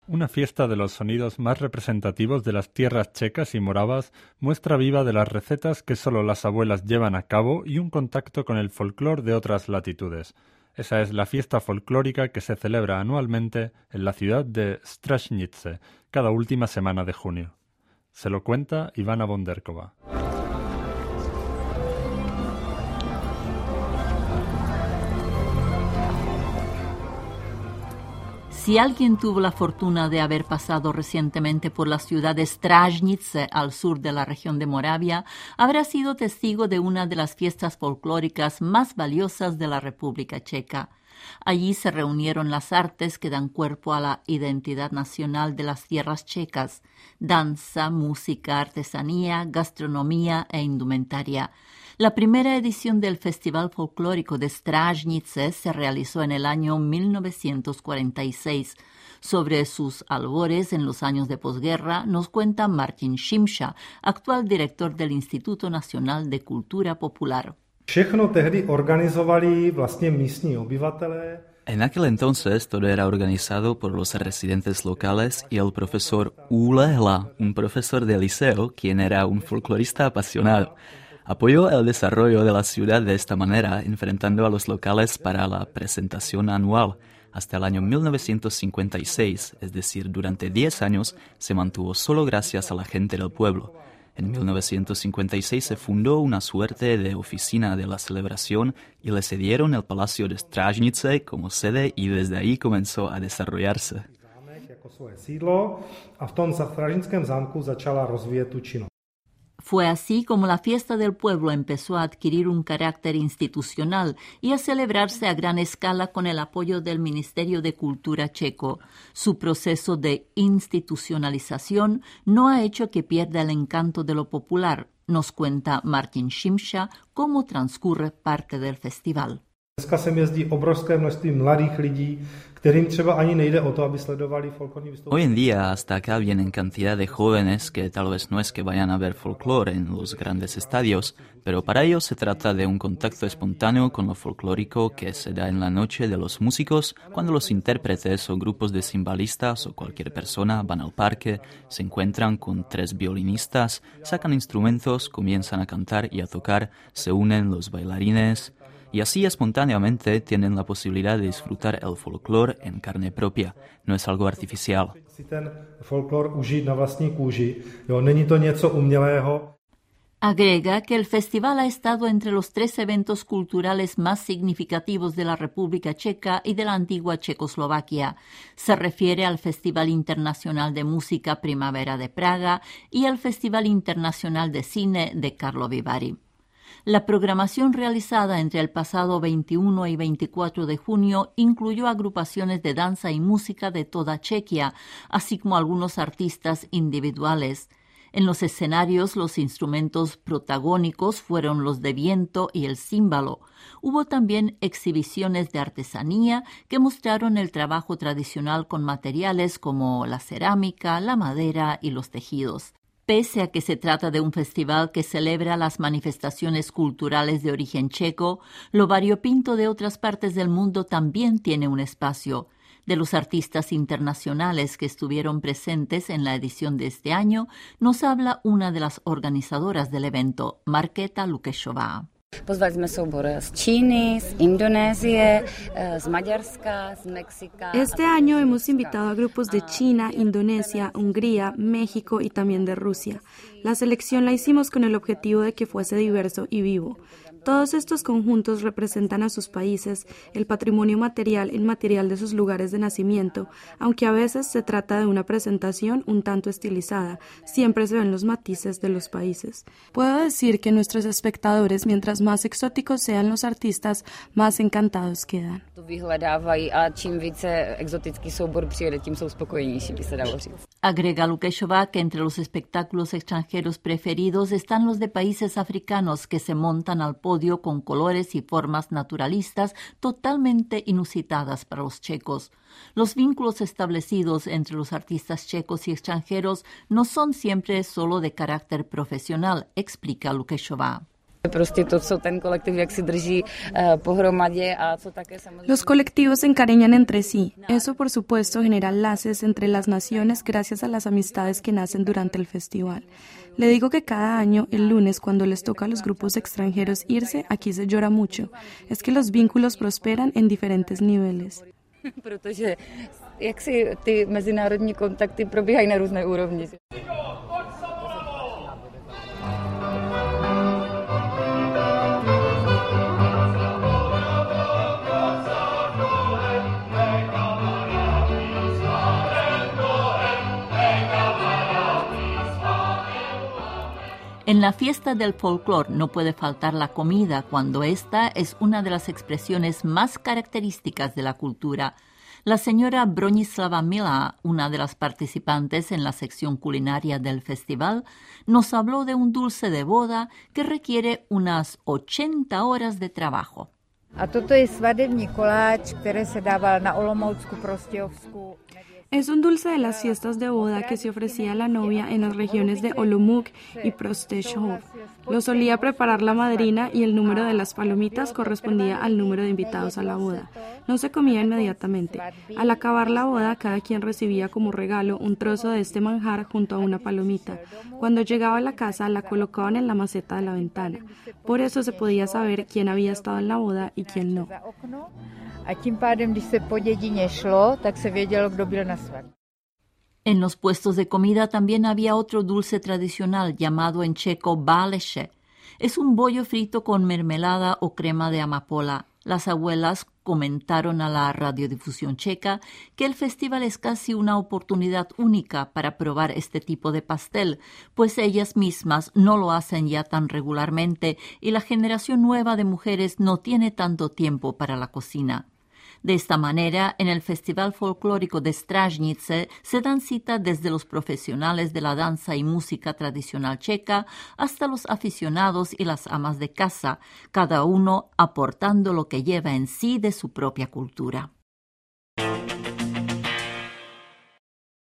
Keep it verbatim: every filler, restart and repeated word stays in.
Una fiesta de los sonidos más representativos de las tierras checas y moravas, muestra viva de las recetas que solo las abuelas llevan a cabo y un contacto con el folclore de otras latitudes. Esa es la fiesta folclórica que se celebra anualmente en la ciudad de Stražnice, cada última semana de junio. Se lo cuenta Ivana Bonderkova. Si alguien tuvo la fortuna de haber pasado recientemente por la ciudad de Stražnice, al sur de la región de Moravia, habrá sido testigo de una de las fiestas folclóricas más valiosas de la República Checa. Allí se reunieron las artes que dan cuerpo a la identidad nacional de las tierras checas: danza, música, artesanía, gastronomía e indumentaria. La primera edición del Festival Folclórico de Stražnice se realizó en el año mil novecientos cuarenta y seis. Sobre sus albores en los años de posguerra nos cuenta Martin Šimša, actual director del Instituto Nacional de Cultura Popular. Všechno tehdy organizovali vlastně místní obyvatelé. En aquel entonces todo era organizado por los residentes locales y el profesor Ule Hla, un profesor de liceo, quien era un folclorista apasionado. Apoyó el desarrollo de la ciudad de esta manera, enfrentando a los locales para la presentación anual. Hasta el año mil novecientos cincuenta y seis, es decir, durante diez años, se mantuvo solo gracias a la gente del pueblo. En mil novecientos cincuenta y seis se fundó una suerte de oficina de la celebración y le cedieron el Palacio de Stražnice como sede y desde ahí comenzó a desarrollarse. Fue así como la fiesta del pueblo empezó a adquirir un carácter institucional y a celebrarse a gran escala con el apoyo del Ministerio de Cultura checo. Su proceso de institucionalización no ha hecho que pierda el encanto de lo popular. Nos cuenta Martin Šimša cómo transcurre parte del festival. Dneska sem jezdí obrovské množství mladých lidí, kterým třeba ani nejde o to, aby sledovali folklorní vystoupení. Hoy en día hasta acá vienen cantidad de jóvenes que tal vez no es que vayan a ver folclore en los grandes estadios, pero para ellos se trata de un contacto espontáneo con lo folclórico que se da en la noche de los músicos, cuando los intérpretes o grupos de cimbalistas o cualquier persona van al parque, se encuentran con tres violinistas, sacan instrumentos, comienzan a cantar y a tocar, se unen los bailarines. Y así espontáneamente tienen la posibilidad de disfrutar el folclore en carne propia. No es algo artificial. Agrega que el festival ha estado entre los tres eventos culturales más significativos de la República Checa y de la antigua Checoslovaquia. Se refiere al Festival Internacional de Música Primavera de Praga y al Festival Internacional de Cine de Karlovy Vary. La programación realizada entre el pasado veintiuno y veinticuatro de junio incluyó agrupaciones de danza y música de toda Chequia, así como algunos artistas individuales. En los escenarios, los instrumentos protagónicos fueron los de viento y el címbalo. Hubo también exhibiciones de artesanía que mostraron el trabajo tradicional con materiales como la cerámica, la madera y los tejidos. Pese a que se trata de un festival que celebra las manifestaciones culturales de origen checo, lo variopinto de otras partes del mundo también tiene un espacio. De los artistas internacionales que estuvieron presentes en la edición de este año, nos habla una de las organizadoras del evento, Markéta Lukešová. Pozvali jsme soubor z Číny, z Indonésie, z Maďarska, z México. Este año hemos invitado a grupos de China, Indonesia, Hungría, México y también de Rusia. La selección la hicimos con el objetivo de que fuese diverso y vivo. Todos estos conjuntos representan a sus países, el patrimonio material e inmaterial de sus lugares de nacimiento, aunque a veces se trata de una presentación un tanto estilizada, siempre se ven los matices de los países. Puedo decir que nuestros espectadores, mientras más exóticos sean los artistas, más encantados quedan. Agrega Lukešová que entre los espectáculos extranjeros preferidos están los de países africanos que se montan al podio con colores y formas naturalistas totalmente inusitadas para los checos. Los vínculos establecidos entre los artistas checos y extranjeros no son siempre solo de carácter profesional, explica Lukešová. Los colectivos se encariñan entre sí. Eso, por supuesto, genera laces entre las naciones gracias a las amistades que nacen durante el festival. Le digo que cada año, el lunes, cuando les toca a los grupos extranjeros irse, aquí se llora mucho. Es que los vínculos prosperan en diferentes niveles. Protože jak si ty mezinárodní kontakty probíhají na různé úrovni. En la fiesta del folclore no puede faltar la comida cuando esta es una de las expresiones más características de la cultura. La señora Bronislava Mila, una de las participantes en la sección culinaria del festival, nos habló de un dulce de boda que requiere unas ochenta horas de trabajo. A toto je svadební koláč, který se dával na Olomoucku, Prostějovsku. Es un dulce de las fiestas de boda que se ofrecía a la novia en las regiones de Olomouc y Prostějov. Lo solía preparar la madrina y el número de las palomitas correspondía al número de invitados a la boda. No se comía inmediatamente. Al acabar la boda, cada quien recibía como regalo un trozo de este manjar junto a una palomita. Cuando llegaba a la casa, la colocaban en la maceta de la ventana. Por eso se podía saber quién había estado en la boda y quién no. A tím pádem, když se po dědině šlo, tak se vědělo, kdo byl na svatbě. En los puestos de comida también había otro dulce tradicional llamado en checo báleše. Es un bollo frito con mermelada o crema de amapola. Las abuelas comentaron a la radiodifusión checa que el festival es casi una oportunidad única para probar este tipo de pastel, pues ellas mismas no lo hacen ya tan regularmente y la generación nueva de mujeres no tiene tanto tiempo para la cocina. De esta manera, en el Festival Folclórico de Strážnice se dan cita desde los profesionales de la danza y música tradicional checa hasta los aficionados y las amas de casa, cada uno aportando lo que lleva en sí de su propia cultura.